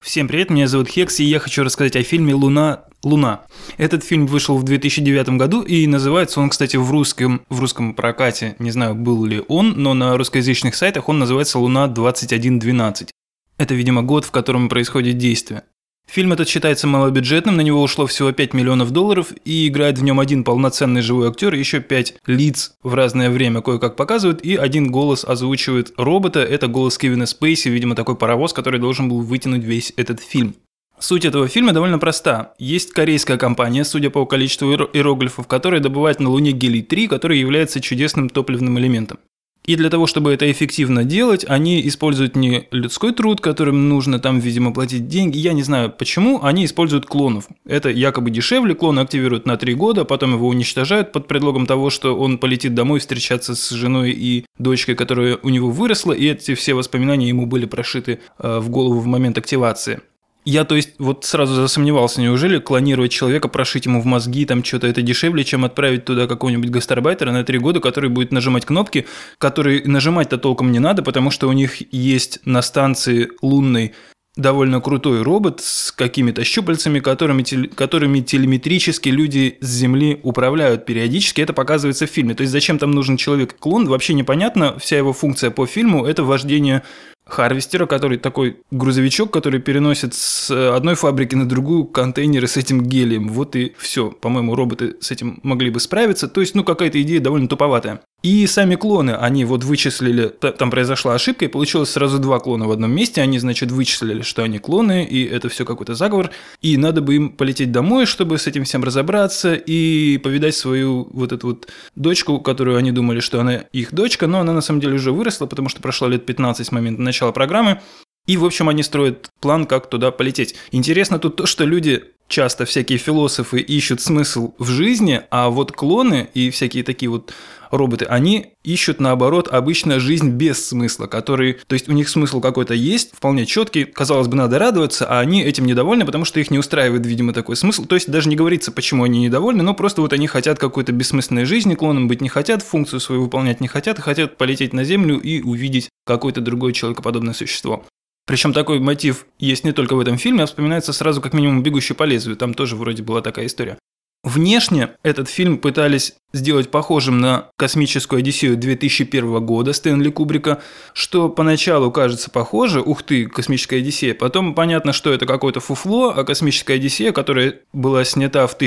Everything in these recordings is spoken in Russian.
Всем привет, меня зовут Хекс, и я хочу рассказать о фильме «Луна». Этот фильм вышел в 2009 году, и называется он, кстати, в русском прокате, не знаю, был ли он, но на русскоязычных сайтах он называется «Луна 2112». Это, видимо, год, в котором происходит действие. Фильм этот считается малобюджетным, на него ушло всего $5 миллионов, и играет в нем один полноценный живой актер, еще 5 лиц в разное время кое-как показывают, и один голос озвучивает робота, это голос Кевина Спейси, видимо, такой паровоз, который должен был вытянуть весь этот фильм. Суть этого фильма довольно проста. Есть корейская компания, судя по количеству иероглифов, которая добывает на Луне гелий-3, который является чудесным топливным элементом. И для того, чтобы это эффективно делать, они используют не людской труд, которым нужно там, видимо, платить деньги. Я не знаю почему, они используют клонов. Это якобы дешевле, клоны активируют на 3 года, потом его уничтожают под предлогом того, что он полетит домой встречаться с женой и дочкой, которая у него выросла, и эти все воспоминания ему были прошиты в голову в момент активации. Я, то есть, вот сразу засомневался, неужели клонировать человека, прошить ему в мозги, там что-то это дешевле, чем отправить туда какого-нибудь гастарбайтера на 3 года, который будет нажимать кнопки, который нажимать-то толком не надо, потому что у них есть на станции лунной довольно крутой робот с какими-то щупальцами, которыми телеметрически люди с Земли управляют периодически. Это показывается в фильме. То есть, зачем там нужен человек-клон, вообще непонятно. Вся его функция по фильму – это вождение харвестера, который такой грузовичок, который переносит с одной фабрики на другую контейнеры с этим гелием. Вот и все. По-моему, роботы с этим могли бы справиться. То есть, какая-то идея довольно туповатая. И сами клоны, они вот вычислили, там произошла ошибка, и получилось сразу 2 клона в одном месте. Они, значит, вычислили, что они клоны, и это все какой-то заговор. И надо бы им полететь домой, чтобы с этим всем разобраться и повидать свою вот эту вот дочку, которую они думали, что она их дочка, но она на самом деле уже выросла, потому что прошло лет 15 с момента начала программы. И, в общем, они строят план, как туда полететь. Интересно тут то, что люди, часто всякие философы, ищут смысл в жизни, а вот клоны и всякие такие вот роботы, они ищут, наоборот, обычно жизнь без смысла, то есть у них смысл какой-то есть, вполне четкий, казалось бы, надо радоваться, а они этим недовольны, потому что их не устраивает, видимо, такой смысл. То есть даже не говорится, почему они недовольны, но просто вот они хотят какой-то бессмысленной жизни, клоном быть не хотят, функцию свою выполнять не хотят, хотят полететь на Землю и увидеть какое-то другое человекоподобное существо. Причем такой мотив есть не только в этом фильме, а вспоминается сразу как минимум «Бегущий по лезвию», там тоже вроде была такая история. Внешне этот фильм пытались сделать похожим на «Космическую Одиссею» 2001 года Стэнли Кубрика, что поначалу кажется похоже, ух ты, «Космическая Одиссея», потом понятно, что это какое-то фуфло, а «Космическая Одиссея», которая была снята в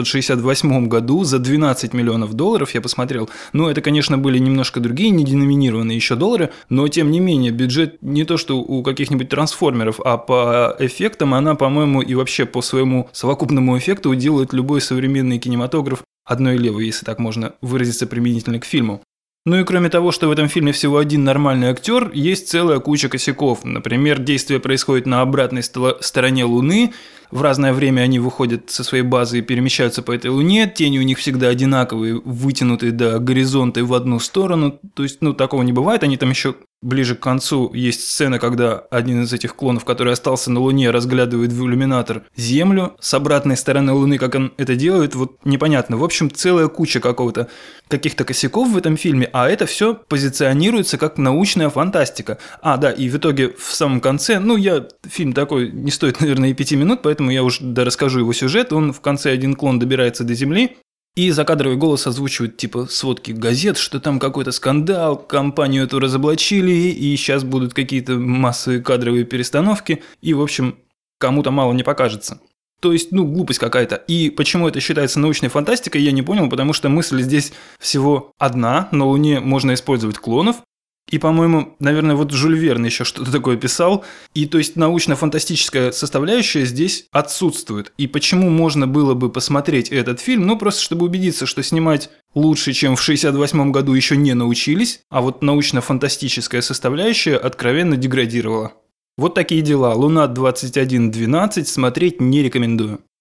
1968 году за $12 миллионов, я посмотрел, это, конечно, были немножко другие, не деноминированные еще доллары, но, тем не менее, бюджет не то, что у каких-нибудь трансформеров, а по эффектам она, по-моему, и вообще по своему совокупному эффекту делает любой современный кинематограф одной левой, если так можно выразиться применительно к фильму. Ну и кроме того, что в этом фильме всего один нормальный актер, есть целая куча косяков. Например, действие происходит на обратной стороне Луны, в разное время они выходят со своей базы и перемещаются по этой Луне, тени у них всегда одинаковые, вытянутые до горизонта и в одну сторону, то есть, такого не бывает, они там еще ближе к концу есть сцена, когда один из этих клонов, который остался на Луне, разглядывает в иллюминатор Землю с обратной стороны Луны, как он это делает, вот непонятно. В общем, целая куча каких-то косяков в этом фильме, а это все позиционируется как научная фантастика. И в итоге в самом конце, фильм такой не стоит, наверное, и 5 минут, поэтому я уже расскажу его сюжет. Он в конце один клон добирается до Земли, и закадровый голос озвучивает типа сводки газет, что там какой-то скандал, компанию эту разоблачили, и сейчас будут какие-то массовые кадровые перестановки, и, в общем, кому-то мало не покажется. То есть, глупость какая-то. И почему это считается научной фантастикой, я не понял, потому что мысль здесь всего одна, на Луне можно использовать клонов. И, по-моему, наверное, вот Жюль Верн еще что-то такое писал. И то есть научно-фантастическая составляющая здесь отсутствует. И почему можно было бы посмотреть этот фильм? Просто чтобы убедиться, что снимать лучше, чем в 1968 году, еще не научились, а вот научно-фантастическая составляющая откровенно деградировала. Вот такие дела. «Луна 2112» смотреть не рекомендую.